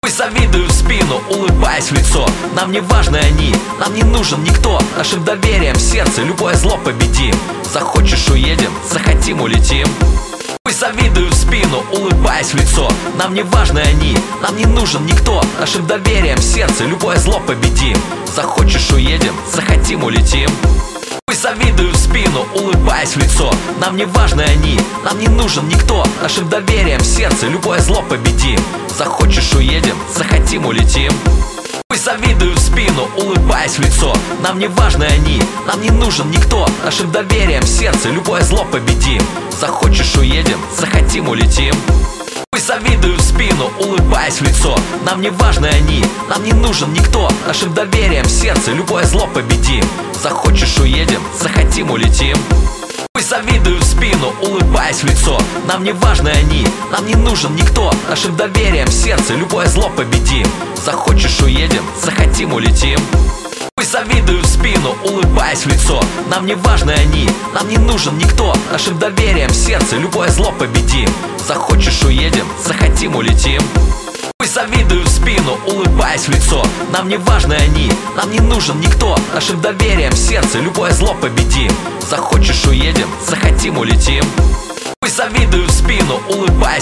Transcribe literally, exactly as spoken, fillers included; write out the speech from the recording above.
Пусть завидую в спину, улыбаясь в лицо. Нам не важны они, нам не нужен никто. Нашим доверием в сердце любое зло победим. Захочешь — уедем, захотим — улетим. Пусть завидую в спину, улыбаясь в лицо. Нам не важны они, нам не нужен никто. Нашим доверием в сердце любое зло победим. Захочешь — уедем, захотим — улетим. Пусть завидую в спину, улыбаясь в лицо. Нам не важны они, нам не нужен никто. Нашим доверием в сердце любое зло победим. Захочешь — уедем, захотим — улетим. Пусть завидую в спину, улыбаясь в лицо. Нам не важны они, нам не нужен никто. Нашим доверием в сердце любое зло победим. Захочешь — уедем, захотим — улетим. Пусть завидую в спину, улыбаясь в лицо. Нам не важны они, нам не нужен никто. Нашим доверием в сердце любое зло победим. Захочешь — уедем, захотим — улетим. Пусть завидую в спину, улыбаясь в лицо. Нам не важны они, нам не нужен никто. Нашим доверием в сердце любое зло победим. Захочешь — уедем, захотим — улетим. Пусть завидую в спину, улыбаясь в лицо. Нам не важны они, нам не нужен никто. Нашим доверием в сердце любое зло победим. Захочешь — уедем, захотим — улетим. Пусть завидую в спину, улыбаясь в лицо. Нам не важны они, нам не нужен никто. Нашим доверием в сердце любое зло победим. Захочешь — уедем, захотим — улетим. Пусть завидую в спину, улыбаясь